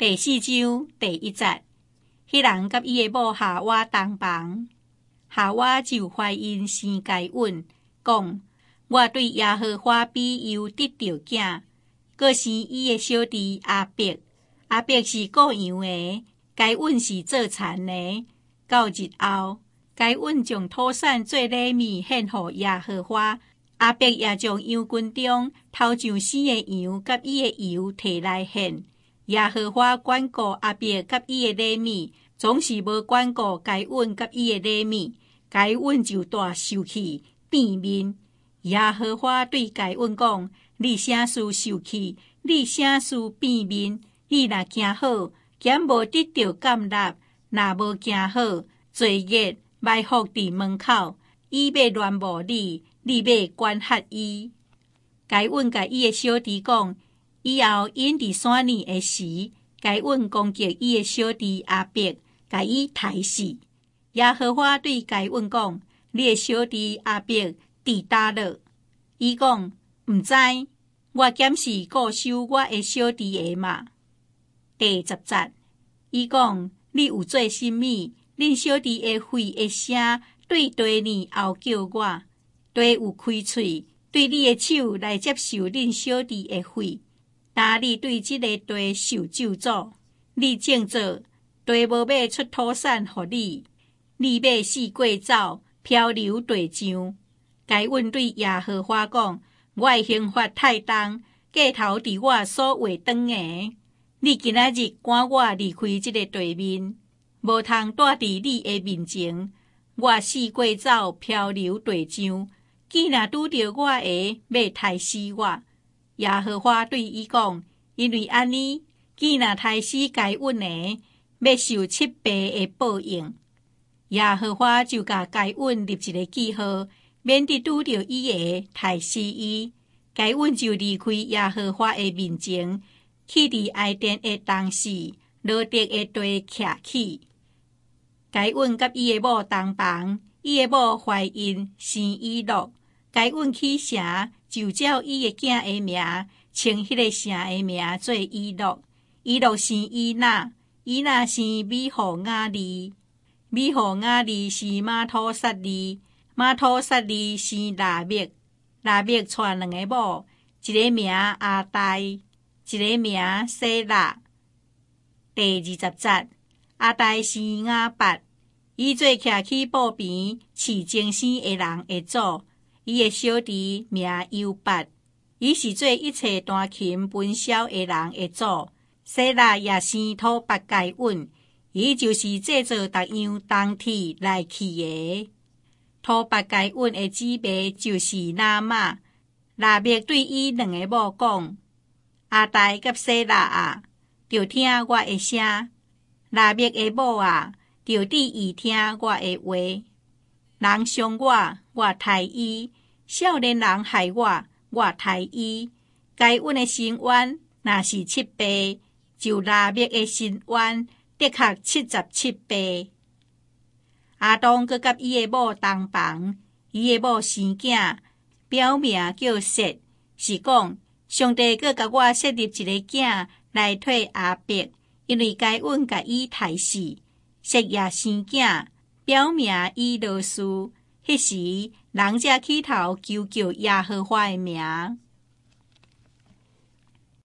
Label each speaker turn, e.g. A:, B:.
A: 第4章第1節，迄人甲伊的某夏娃同房，夏娃就懷孕生該隱，講：我對耶和華比又得到囝，閣生伊的小弟亞伯。亞伯是雇羊的，該隱是做田的。到日後，該隱將土產做禮物獻予耶和華，亞伯也將羊群中頭上生的羊甲伊的油摕來獻。耶和華眷顧亞伯甲伊的禮物，總是無眷顧該隱甲伊的禮物，該隱就大受氣變面。耶和華對該隱講：你啥事受氣？你啥事變面？你若行好，減無得到甘納；若無行好，罪孽埋伏佇門口，伊要亂無你，你要管轄伊。該隱甲伊的小弟講：以後因佇山裡的時，該隱攻擊伊的小弟亞伯，甲伊殺死。耶和華對該隱講：你的小弟亞伯佇叨落？伊講：毋知，我檢視固守我的小弟的嘛。第10節，伊講：你有做甚物？恁小弟的肺的聲對地呢後叫我，地有開喙，對你的手來接受恁小弟的肺。但你對這個地受咒詛，你正做地無要出土產予你，你要四過走，漂流地上。該隱對耶和華講：我的刑罰太重，過頭佇我所畫斷的。你今仔日趕我離開這個地面，無通住佇你的面前。我四過走，漂流地上，既若拄着我的，要殺死我。耶和華對伊講：因為安尼，既若殺死該隱的，要受7倍的報應。耶和華就甲該隱立一個記號，免得拄着伊的，殺死伊。該隱就離開耶和華的面前，去佇愛甸的東勢羅得的地徛起。該隱甲伊的某同房，伊的某懷孕生以諾。該隱起城，就照伊的囝的名，稱迄個城的名做以諾。以諾生以納，以納生米戶雅利，米戶雅利是馬土撒利，馬土撒利生拉麥，拉麥娶2個某，一個名阿代，一個名西拉。第20節，阿代生雅拔，伊做徛起布邊飼精生的人的祖。伊的小弟名猶拔，伊是做一切彈琴分簫的人的祖。西拉也生土拔該隱，伊就是製造逐樣銅鐵來器的。土拔該隱的姊妹就是拿瑪。拉麥對伊2個某講：阿代甲西拉啊，就聽我的聲；拉麥的某啊，就注意聽我的話。人傷我，我殺伊；少年人害我，我殺伊。該隱的伸冤若是7倍，就拉麥的伸冤的確77倍。亞當閣甲伊的某同房，伊的某生囝，表名叫薛，是講上帝閣甲我設立一個囝來替亞伯，因為該隱甲伊殺死。薛也生囝，表名以羅斯，迄時人才起頭求叫耶和華的名。